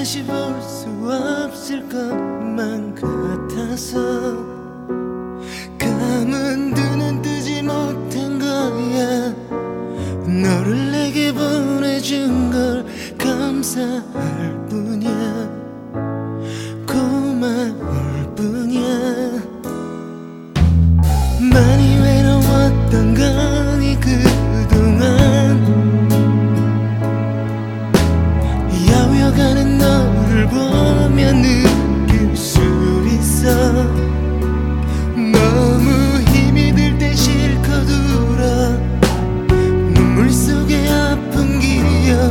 다시 볼 수 없을 것만 같아서 감은 눈은 뜨지 못한 거야. 너를 내게 보내준 걸 감사할 뿐이야. 고마울 뿐이야. 많이 외로웠던 거니 그동안 야위어가는 너를 보면 느낄 수 있어. 너무 힘이 들 때 실컷 울어. 눈물 속에 아픈 기억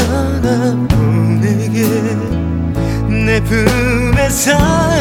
떠나보내게. 내 품에서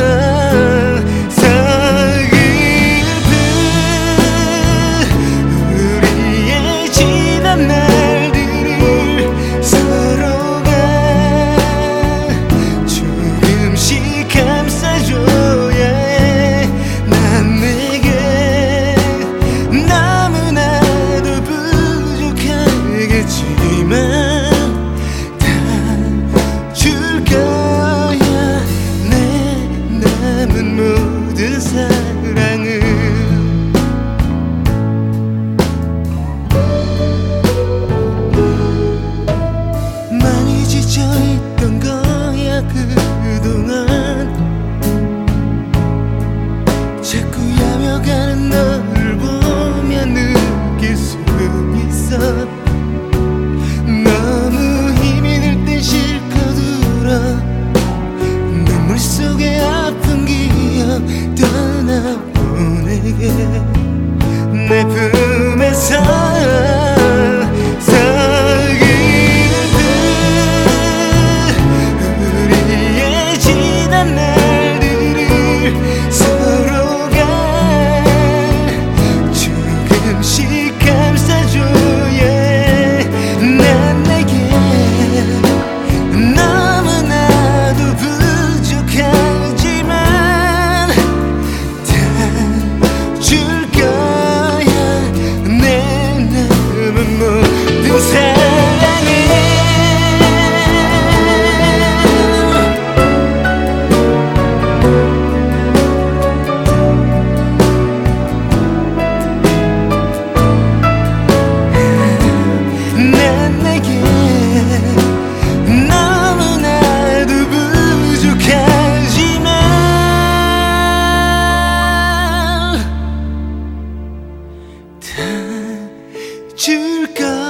많이 지쳐있던 거야 그동안. 자꾸 야며가는 너를 보면 느낄 수 있어. 너무 힘이 들 때 실컷 울어. 눈물 속에 아픈 기억 떠나보내게. 내 품에서 줄까